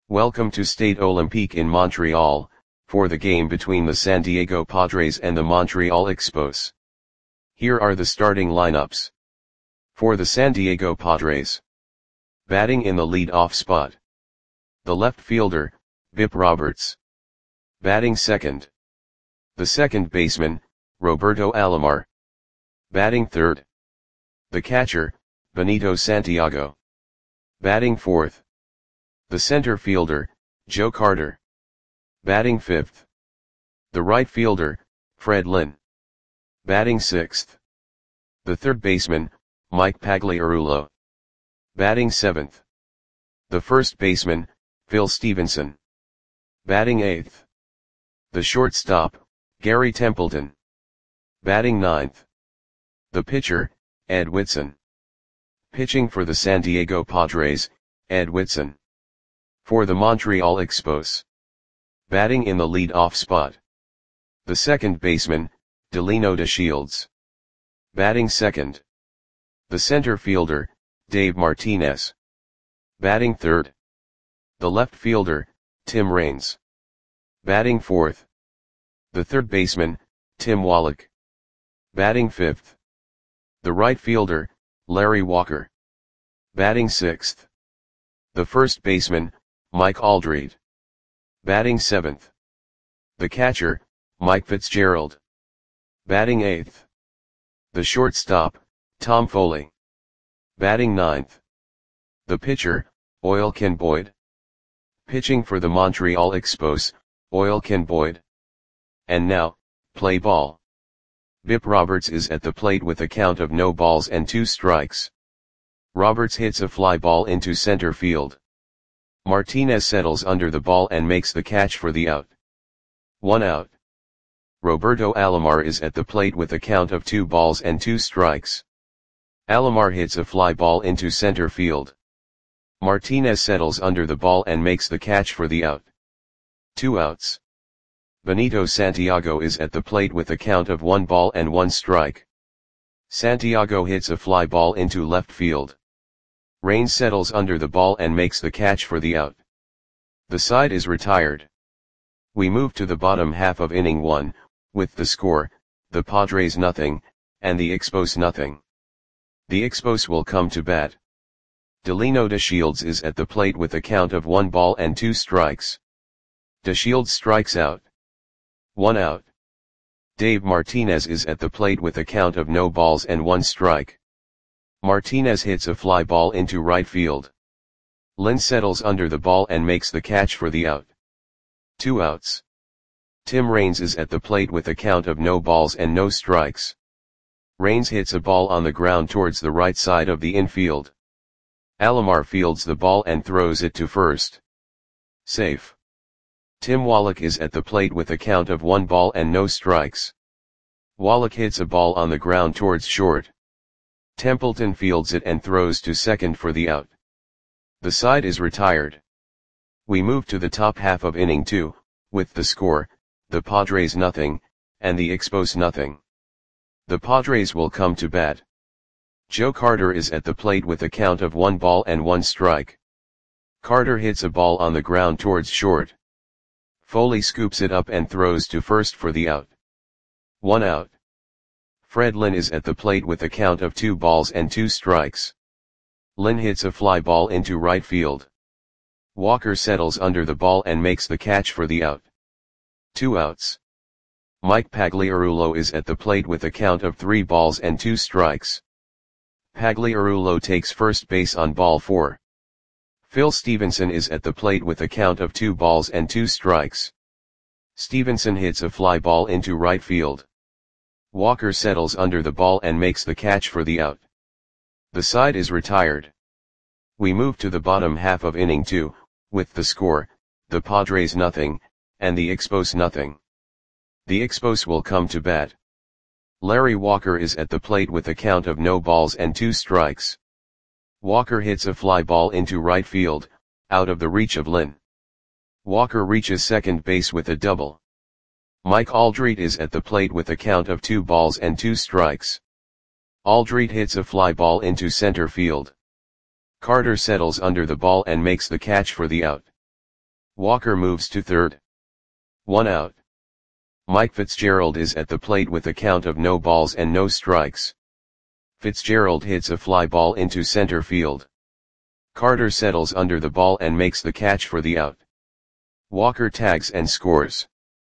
Welcome to Stade Olympique in Montreal, for the game between the San Diego Padres and the Montreal Expos. Here are the starting lineups. For the San Diego Padres. Batting in the lead-off spot. The left fielder, Bip Roberts. Batting second. The second baseman, Roberto Alomar. Batting third. The catcher, Benito Santiago. Batting fourth. The center fielder, Joe Carter. Batting fifth. The right fielder, Fred Lynn. Batting sixth. The third baseman, Mike Pagliarulo. Batting seventh. The first baseman, Phil Stevenson. Batting eighth. The shortstop, Gary Templeton. Batting ninth. The pitcher, Ed Whitson. Pitching for the San Diego Padres, Ed Whitson. For the Montreal Expos. Batting in the lead-off spot. The second baseman, Delino DeShields. Batting second. The center fielder, Dave Martinez. Batting third. The left fielder, Tim Raines. Batting fourth. The third baseman, Tim Wallach. Batting fifth. The right fielder, Larry Walker. Batting sixth. The first baseman, Mike Aldrete. Batting seventh. The catcher, Mike Fitzgerald. Batting eighth. The shortstop, Tom Foley. Batting ninth. The pitcher, Oil Ken Boyd. Pitching for the Montreal Expos, Oil Ken Boyd. And now, play ball. Bip Roberts is at the plate with a count of no balls and 2 strikes. Roberts hits a fly ball into center field. Martinez settles under the ball and makes the catch for the out. 1 out. Roberto Alomar is at the plate with a count of 2 balls and 2 strikes. Alomar hits a fly ball into center field. Martinez settles under the ball and makes the catch for the out. 2 outs. Benito Santiago is at the plate with a count of 1 ball and 1 strike. Santiago hits a fly ball into left field. Raines settles under the ball and makes the catch for the out. The side is retired. We move to the bottom half of inning 1, with the score, the Padres nothing, and the Expos nothing. The Expos will come to bat. Delino DeShields is at the plate with a count of 1 ball and 2 strikes. DeShields strikes out. 1 out. Dave Martinez is at the plate with a count of no balls and 1 strike. Martinez hits a fly ball into right field. Lynn settles under the ball and makes the catch for the out. 2 outs. Tim Raines is at the plate with a count of no balls and no strikes. Raines hits a ball on the ground towards the right side of the infield. Alomar fields the ball and throws it to first. Safe. Tim Wallach is at the plate with a count of 1 ball and no strikes. Wallach hits a ball on the ground towards short. Templeton fields it and throws to second for the out. The side is retired. We move to the top half of inning 2, with the score, the Padres nothing, and the Expos nothing. The Padres will come to bat. Joe Carter is at the plate with a count of 1 ball and 1 strike. Carter hits a ball on the ground towards short. Foley scoops it up and throws to first for the out. 1 out. Fred Lynn is at the plate with a count of 2 balls and 2 strikes. Lynn hits a fly ball into right field. Walker settles under the ball and makes the catch for the out. 2 outs. Mike Pagliarulo is at the plate with a count of 3 balls and 2 strikes. Pagliarulo takes first base on ball 4. Phil Stevenson is at the plate with a count of 2 balls and 2 strikes. Stevenson hits a fly ball into right field. Walker settles under the ball and makes the catch for the out. The side is retired. We move to the bottom half of inning 2, with the score, the Padres nothing, and the Expos nothing. The Expos will come to bat. Larry Walker is at the plate with a count of no balls and 2 strikes. Walker hits a fly ball into right field, out of the reach of Lynn. Walker reaches second base with a double. Mike Aldrete is at the plate with a count of 2 balls and 2 strikes. Aldrete hits a fly ball into center field. Carter settles under the ball and makes the catch for the out. Walker moves to third. 1 out. Mike Fitzgerald is at the plate with a count of no balls and no strikes. Fitzgerald hits a fly ball into center field. Carter settles under the ball and makes the catch for the out. Walker tags and scores.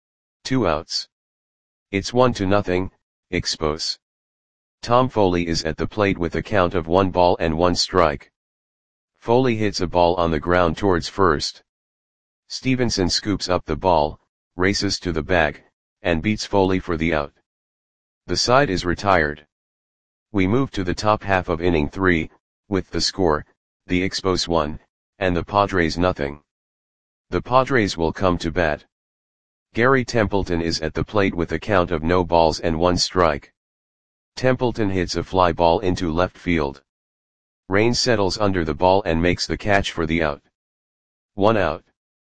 2 outs. It's 1-0, Expos. Tom Foley is at the plate with a count of 1 ball and 1 strike. Foley hits a ball on the ground towards first. Stevenson scoops up the ball, races to the bag, and beats Foley for the out. The side is retired. We move to the top half of inning 3, with the score, the Expos 1, and the Padres nothing. The Padres will come to bat. Gary Templeton is at the plate with a count of no balls and 1 strike. Templeton hits a fly ball into left field. Raines settles under the ball and makes the catch for the out. 1 out.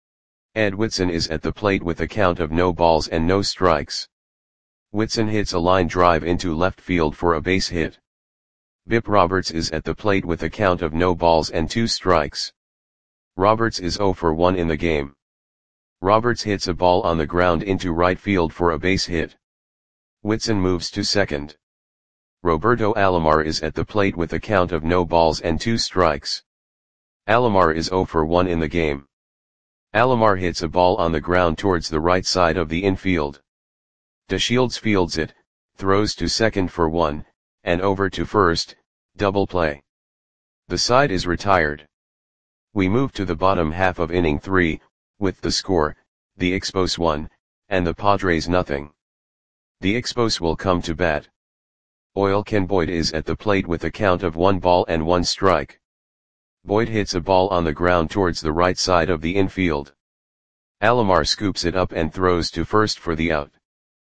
Ed Whitson is at the plate with a count of no balls and no strikes. Whitson hits a line drive into left field for a base hit. Bip Roberts is at the plate with a count of no balls and 2 strikes. Roberts is 0 for 1 in the game. Roberts hits a ball on the ground into right field for a base hit. Whitson moves to second. Roberto Alomar is at the plate with a count of no balls and 2 strikes. Alomar is 0 for 1 in the game. Alomar hits a ball on the ground towards the right side of the infield. DeShields fields it, throws to second for 1, and over to first, double play. The side is retired. We move to the bottom half of inning 3, with the score, the Expos 1, and the Padres nothing. The Expos will come to bat. Oil Ken Boyd is at the plate with a count of 1 ball and 1 strike. Boyd hits a ball on the ground towards the right side of the infield. Alomar scoops it up and throws to first for the out.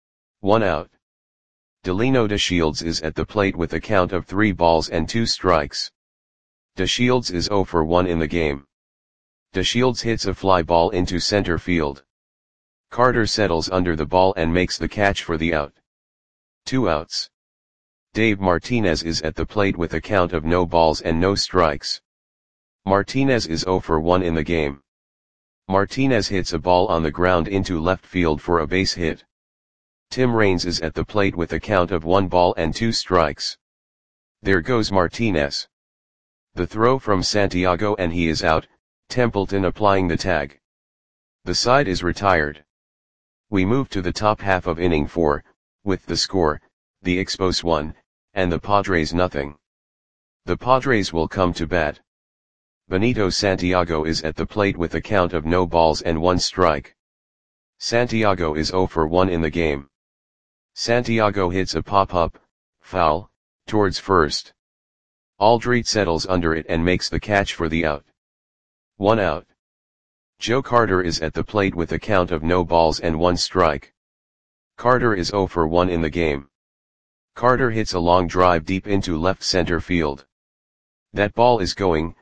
1 out. Delino DeShields is at the plate with a count of 3 balls and 2 strikes. DeShields is 0 for 1 in the game. DeShields hits a fly ball into center field. Carter settles under the ball and makes the catch for the out. 2 outs. Dave Martinez is at the plate with a count of no balls and no strikes. Martinez is 0 for 1 in the game. Martinez hits a ball on the ground into left field for a base hit. Tim Raines is at the plate with a count of 1 ball and 2 strikes. There goes Martinez. The throw from Santiago and he is out, Templeton applying the tag. The side is retired. We move to the top half of inning 4, with the score, the Expos 1, and the Padres nothing. The Padres will come to bat. Benito Santiago is at the plate with a count of no balls and 1 strike. Santiago is 0 for 1 in the game. Santiago hits a pop-up, foul, towards first. Aldrete settles under it and makes the catch for the out. 1 out. Joe Carter is at the plate with a count of no balls and 1 strike. Carter is 0 for 1 in the game. Carter hits a long drive deep into left center field. That ball is gone.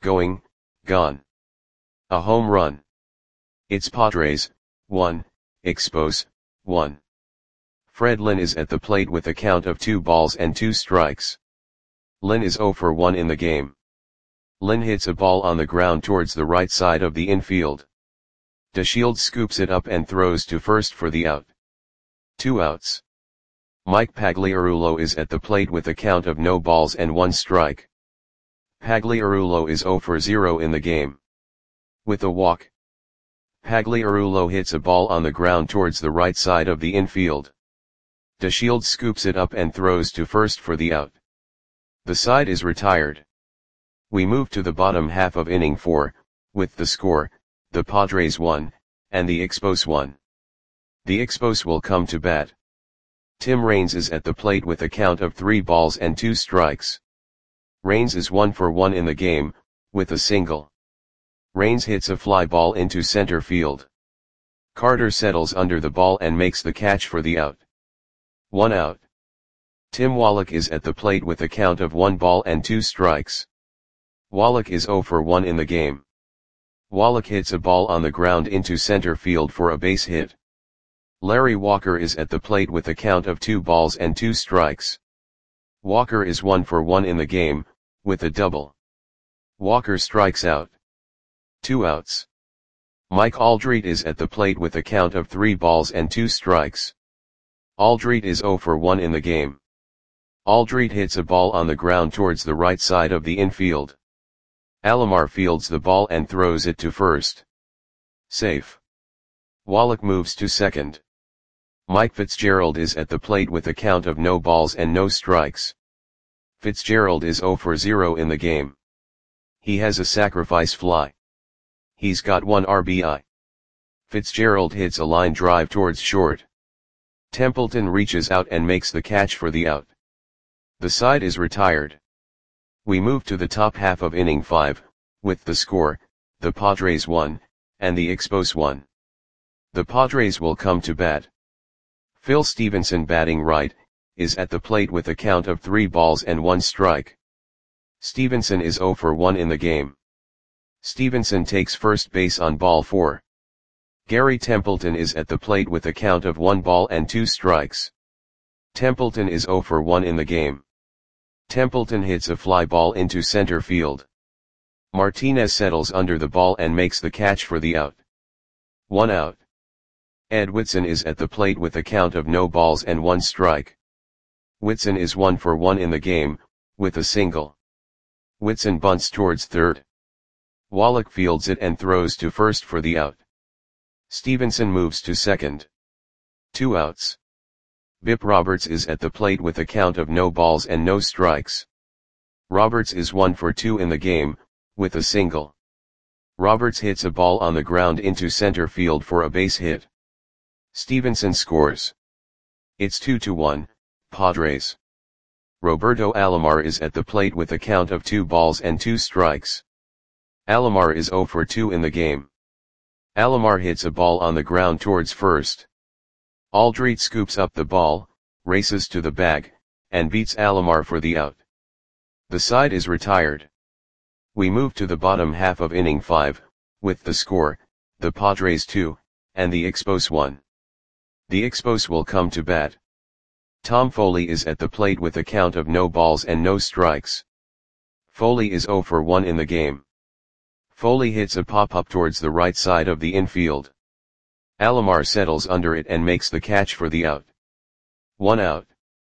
A home run. It's Padres, 1, Expos, 1. Fred Lynn is at the plate with a count of 2 balls and 2 strikes. Lynn is 0 for 1 in the game. Lynn hits a ball on the ground towards the right side of the infield. DeShields scoops it up and throws to first for the out. 2 outs. Mike Pagliarulo is at the plate with a count of no balls and 1 strike. Pagliarulo is 0 for 0 in the game. With a walk. Pagliarulo hits a ball on the ground towards the right side of the infield. DeShields scoops it up and throws to first for the out. The side is retired. We move to the bottom half of inning 4, with the score, the Padres 1, and the Expos 1. The Expos will come to bat. Tim Raines is at the plate with a count of 3 balls and 2 strikes. Raines is 1 for 1 in the game, with a single. Raines hits a fly ball into center field. Carter settles under the ball and makes the catch for the out. 1 out. Tim Wallach is at the plate with a count of 1 ball and 2 strikes. Wallach is 0 for 1 in the game. Wallach hits a ball on the ground into center field for a base hit. Larry Walker is at the plate with a count of 2 balls and 2 strikes. Walker is 1 for 1 in the game, with a double. Walker strikes out. 2 outs. Mike Aldrete is at the plate with a count of 3 balls and 2 strikes. Aldrete is 0 for 1 in the game. Aldrete hits a ball on the ground towards the right side of the infield. Alomar fields the ball and throws it to first. Safe. Wallach moves to second. Mike Fitzgerald is at the plate with a count of no balls and no strikes. Fitzgerald is 0 for 0 in the game. He has a sacrifice fly. He's got 1 RBI. Fitzgerald hits a line drive towards short. Templeton reaches out and makes the catch for the out. The side is retired. We move to the top half of inning 5, with the score, the Padres 1, and the Expos 1. The Padres will come to bat. Phil Stevenson, batting right, is at the plate with a count of 3 balls and 1 strike. Stevenson is 0 for 1 in the game. Stevenson takes first base on ball 4. Gary Templeton is at the plate with a count of 1 ball and 2 strikes. Templeton is 0 for 1 in the game. Templeton hits a fly ball into center field. Martinez settles under the ball and makes the catch for the out. 1 out. Ed Whitson is at the plate with a count of no balls and 1 strike. Whitson is 1 for 1 in the game, with a single. Whitson bunts towards third. Wallach fields it and throws to first for the out. Stevenson moves to second. 2 outs. Bip Roberts is at the plate with a count of no balls and no strikes. Roberts is 1 for 2 in the game, with a single. Roberts hits a ball on the ground into center field for a base hit. Stevenson scores. It's 2-1, Padres. Roberto Alomar is at the plate with a count of 2 balls and 2 strikes. Alomar is 0 for 2 in the game. Alomar hits a ball on the ground towards first. Aldrete scoops up the ball, races to the bag, and beats Alomar for the out. The side is retired. We move to the bottom half of inning 5, with the score, the Padres 2, and the Expos 1. The Expos will come to bat. Tom Foley is at the plate with a count of no balls and no strikes. Foley is 0 for 1 in the game. Foley hits a pop-up towards the right side of the infield. Alomar settles under it and makes the catch for the out. 1 out.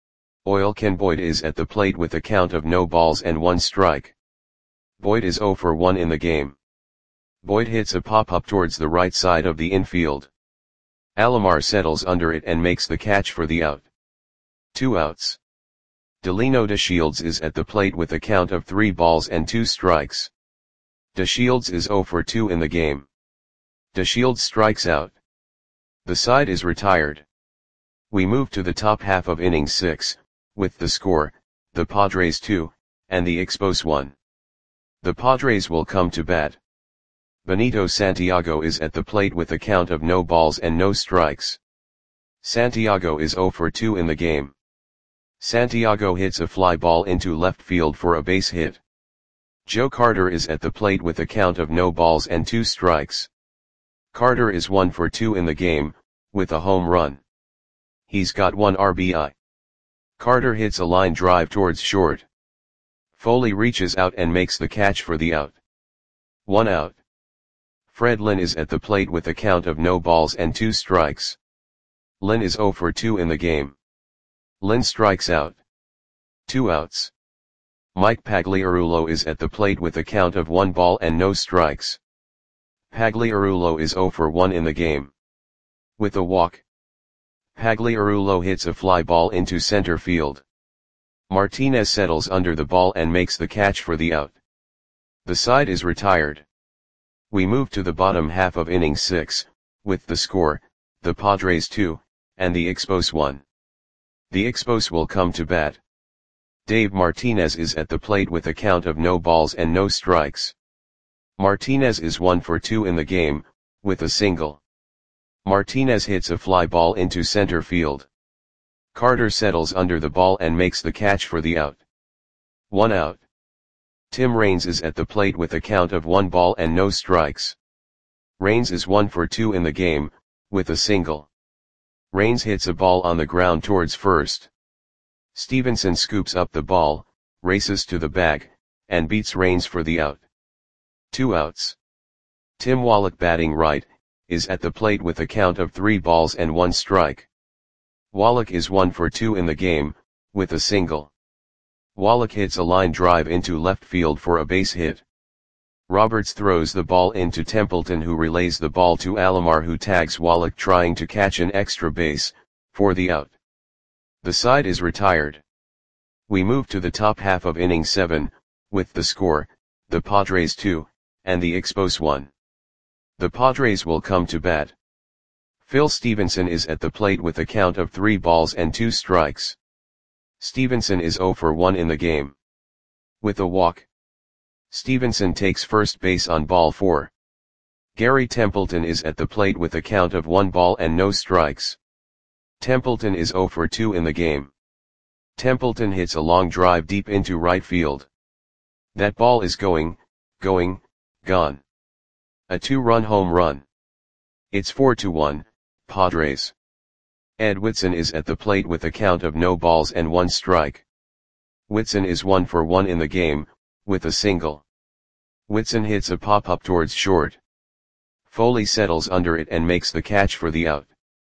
Ken Boyd is at the plate with a count of no balls and 1 strike. Boyd is 0 for 1 in the game. Boyd hits a pop-up towards the right side of the infield. Alomar settles under it and makes the catch for the out. 2 outs. Delino DeShields is at the plate with a count of 3 balls and 2 strikes. DeShields is 0 for 2 in the game. DeShields strikes out. The side is retired. We move to the top half of inning 6, with the score, the Padres 2, and the Expos 1. The Padres will come to bat. Benito Santiago is at the plate with a count of no balls and no strikes. Santiago is 0 for 2 in the game. Santiago hits a fly ball into left field for a base hit. Joe Carter is at the plate with a count of no balls and 2 strikes. Carter is 1 for 2 in the game, with a home run. He's got 1 RBI. Carter hits a line drive towards short. Foley reaches out and makes the catch for the out. 1 out. Fred Lynn is at the plate with a count of no balls and 2 strikes. Lynn is 0 for 2 in the game. Lynn strikes out. 2 outs. Mike Pagliarulo is at the plate with a count of 1 ball and no strikes. Pagliarulo is 0 for 1 in the game. With a walk. Pagliarulo hits a fly ball into center field. Martinez settles under the ball and makes the catch for the out. The side is retired. We move to the bottom half of inning 6, with the score, the Padres 2, and the Expos 1. The Expos will come to bat. Dave Martinez is at the plate with a count of no balls and no strikes. Martinez is 1 for 2 in the game, with a single. Martinez hits a fly ball into center field. Carter settles under the ball and makes the catch for the out. 1 out. Tim Raines is at the plate with a count of 1 ball and no strikes. Raines is 1 for 2 in the game, with a single. Raines hits a ball on the ground towards first. Stevenson scoops up the ball, races to the bag, and beats Raines for the out. 2 outs. Tim Wallach batting right, is at the plate with a count of 3 balls and 1 strike. Wallach is 1 for 2 in the game, with a single. Wallach hits a line drive into left field for a base hit. Roberts throws the ball into Templeton, who relays the ball to Alomar, who tags Wallach trying to catch an extra base, for the out. The side is retired. We move to the top half of inning 7, with the score, the Padres 2, and the Expos 1. The Padres will come to bat. Phil Stevenson is at the plate with a count of 3 balls and 2 strikes. Stevenson is 0 for 1 in the game. With a walk, Stevenson takes first base on ball 4. Gary Templeton is at the plate with a count of 1 ball and no strikes. Templeton is 0 for 2 in the game. Templeton hits a long drive deep into right field. That ball is gone. A 2-run home run. It's 4-1, Padres. Ed Whitson is at the plate with a count of no balls and 1 strike. Whitson is 1 for 1 in the game, with a single. Whitson hits a pop-up towards short. Foley settles under it and makes the catch for the out.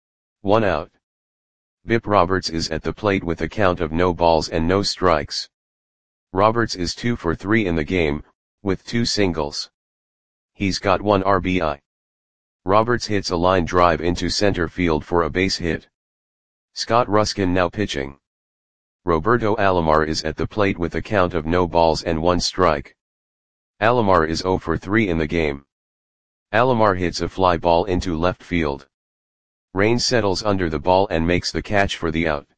1 out. Bip Roberts is at the plate with a count of no balls and no strikes. Roberts is 2 for 3 in the game, with 2 singles. He's got 1 RBI. Roberts hits a line drive into center field for a base hit. Scott Ruskin now pitching. Roberto Alomar is at the plate with a count of no balls and 1 strike. Alomar is 0 for 3 in the game. Alomar hits a fly ball into left field. Raines settles under the ball and makes the catch for the out.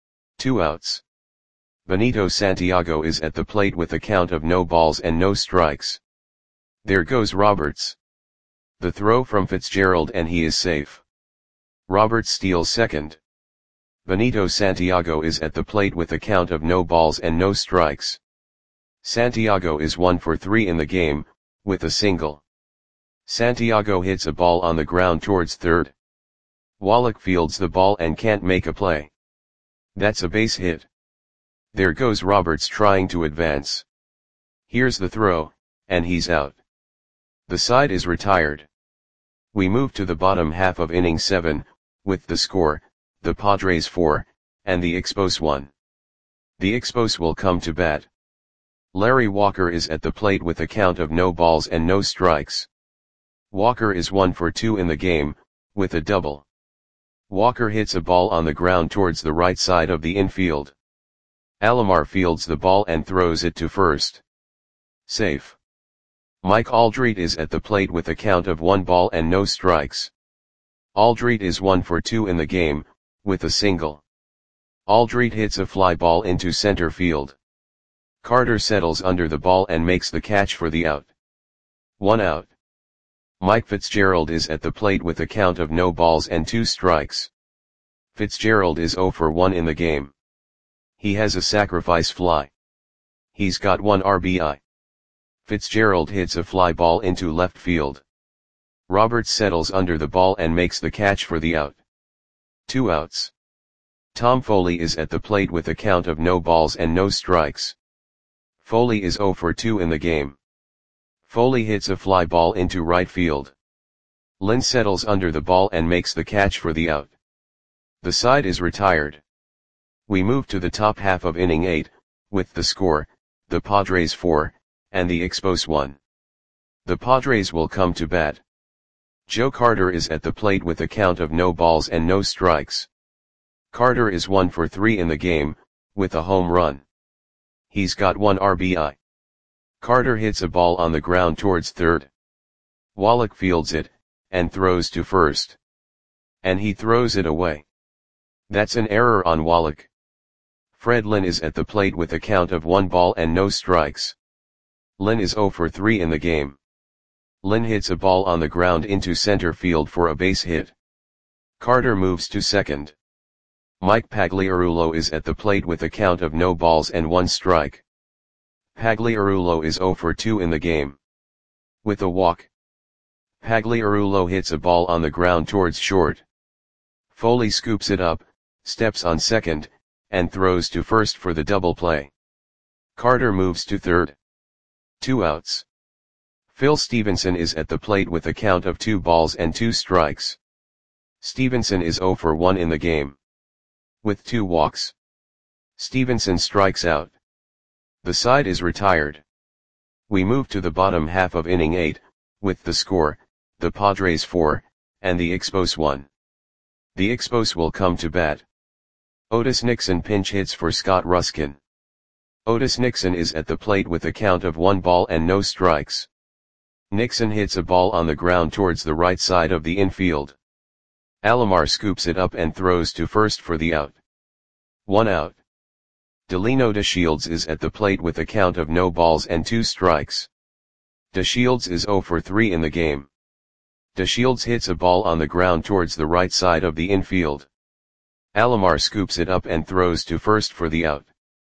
2 outs. Benito Santiago is at the plate with a count of no balls and no strikes. There goes Roberts. The throw from Fitzgerald and he is safe. Roberts steals second. Benito Santiago is at the plate with a count of no balls and no strikes. Santiago is 1 for 3 in the game, with a single. Santiago hits a ball on the ground towards third. Wallach fields the ball and can't make a play. That's a base hit. There goes Roberts trying to advance. Here's the throw, and he's out. The side is retired. We move to the bottom half of inning 7, with the score, the Padres 4, and the Expos 1. The Expos will come to bat. Larry Walker is at the plate with a count of no balls and no strikes. Walker is 1 for 2 in the game, with a double. Walker hits a ball on the ground towards the right side of the infield. Alomar fields the ball and throws it to first. Safe. Mike Aldrete is at the plate with a count of 1 ball and no strikes. Aldrete is 1 for 2 in the game, with a single. Aldrete hits a fly ball into center field. Carter settles under the ball and makes the catch for the out. 1 out. Mike Fitzgerald is at the plate with a count of no balls and 2 strikes. Fitzgerald is 0 for 1 in the game. He has a sacrifice fly. He's got 1 RBI. Fitzgerald hits a fly ball into left field. Roberts settles under the ball and makes the catch for the out. 2 outs. Tom Foley is at the plate with a count of no balls and no strikes. Foley is 0 for 2 in the game. Foley hits a fly ball into right field. Lynn settles under the ball and makes the catch for the out. The side is retired. We move to the top half of inning 8, with the score, the Padres 4, and the Expos 1. The Padres will come to bat. Joe Carter is at the plate with a count of no balls and no strikes. Carter is 1 for 3 in the game, with a home run. He's got 1 RBI. Carter hits a ball on the ground towards third. Wallach fields it, and throws to first. And he throws it away. That's an error on Wallach. Fred Lynn is at the plate with a count of 1 ball and no strikes. Lynn is 0 for 3 in the game. Lynn hits a ball on the ground into center field for a base hit. Carter moves to second. Mike Pagliarulo is at the plate with a count of no balls and 1 strike. Pagliarulo is 0 for 2 in the game. With a walk, Pagliarulo hits a ball on the ground towards short. Foley scoops it up, steps on second, and throws to first for the double play. Carter moves to third. 2 outs. Phil Stevenson is at the plate with a count of 2 balls and 2 strikes. Stevenson is 0 for 1 in the game. With 2 walks, Stevenson strikes out. The side is retired. We move to the bottom half of inning 8, with the score, the Padres 4, and the Expos 1. The Expos will come to bat. Otis Nixon pinch hits for Scott Ruskin. Otis Nixon is at the plate with a count of 1 ball and no strikes. Nixon hits a ball on the ground towards the right side of the infield. Alomar scoops it up and throws to first for the out. 1 out. Delino DeShields is at the plate with a count of no balls and 2 strikes. DeShields is 0 for 3 in the game. DeShields hits a ball on the ground towards the right side of the infield. Alomar scoops it up and throws to first for the out.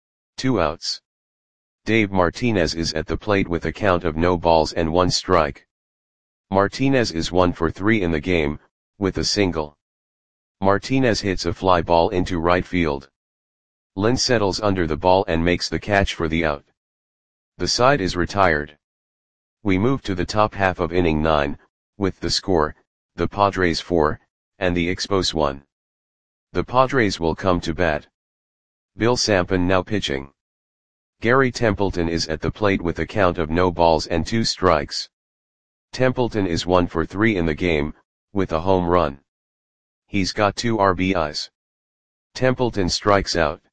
2 outs. Dave Martinez is at the plate with a count of no balls and 1 strike. Martinez is 1 for 3 in the game, with a single. Martinez hits a fly ball into right field. Lynn settles under the ball and makes the catch for the out. The side is retired. We move to the top half of inning 9, with the score, the Padres 4, and the Expos 1. The Padres will come to bat. Bill Sampson now pitching. Gary Templeton is at the plate with a count of no balls and 2 strikes. Templeton is 1 for 3 in the game, with a home run. He's got 2 RBIs. Templeton strikes out.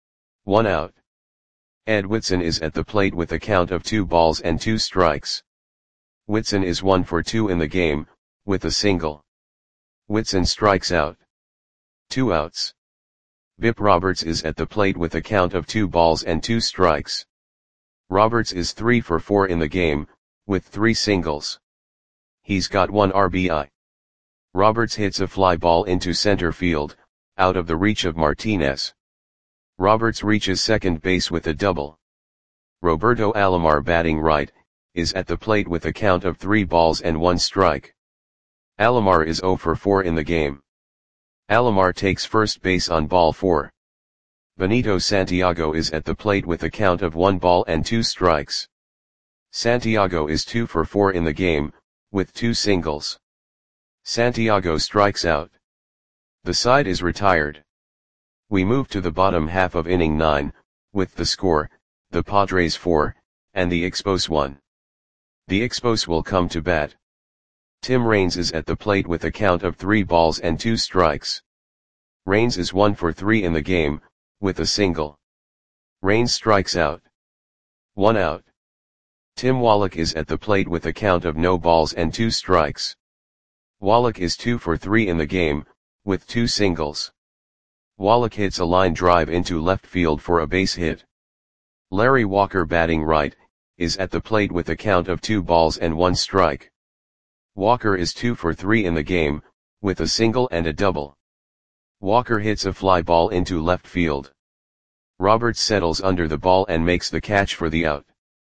1 out. Ed Whitson is at the plate with a count of 2 balls and 2 strikes. Whitson is 1 for 2 in the game, with a single. Whitson strikes out. 2 outs. Bip Roberts is at the plate with a count of 2 balls and 2 strikes. Roberts is 3 for 4 in the game, with 3 singles. He's got 1 RBI. Roberts hits a fly ball into center field, out of the reach of Martinez. Roberts reaches second base with a double. Roberto Alomar, batting right, is at the plate with a count of 3 balls and 1 strike. Alomar is 0 for 4 in the game. Alomar takes first base on ball 4. Benito Santiago is at the plate with a count of 1 ball and 2 strikes. Santiago is 2 for 4 in the game, with 2 singles. Santiago strikes out. The side is retired. We move to the bottom half of inning 9, with the score, the Padres 4, and the Expos 1. The Expos will come to bat. Tim Raines is at the plate with a count of 3 balls and 2 strikes. Raines is 1 for 3 in the game, with a single. Raines strikes out. 1 out. Tim Wallach is at the plate with a count of no balls and 2 strikes. Wallach is 2 for 3 in the game, with 2 singles. Wallach hits a line drive into left field for a base hit. Larry Walker, batting right, is at the plate with a count of 2 balls and 1 strike. Walker is 2 for 3 in the game, with a single and a double. Walker hits a fly ball into left field. Roberts settles under the ball and makes the catch for the out.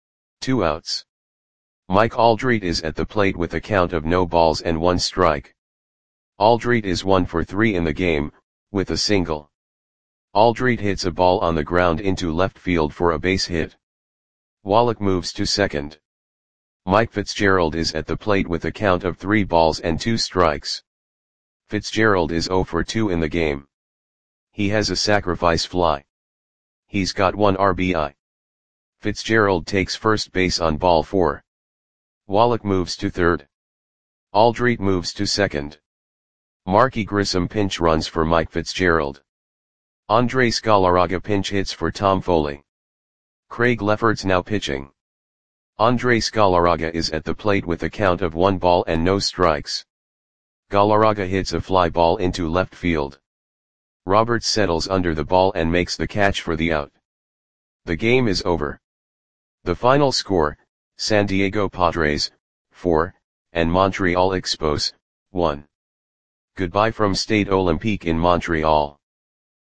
2 outs. Mike Aldrete is at the plate with a count of no balls and 1 strike. Aldrete is 1 for 3 in the game, with a single. Aldrete hits a ball on the ground into left field for a base hit. Wallach moves to second. Mike Fitzgerald is at the plate with a count of 3 balls and 2 strikes. Fitzgerald is 0 for 2 in the game. He has a sacrifice fly. He's got 1 RBI. Fitzgerald takes first base on ball 4. Wallach moves to third. Aldrete moves to second. Marky Grissom pinch runs for Mike Fitzgerald. Andres Galarraga pinch hits for Tom Foley. Craig Lefferts now pitching. Andres Galarraga is at the plate with a count of 1 ball and no strikes. Galarraga hits a fly ball into left field. Roberts settles under the ball and makes the catch for the out. The game is over. The final score, San Diego Padres, 4, and Montreal Expos, 1. Goodbye from Stade Olympique in Montreal.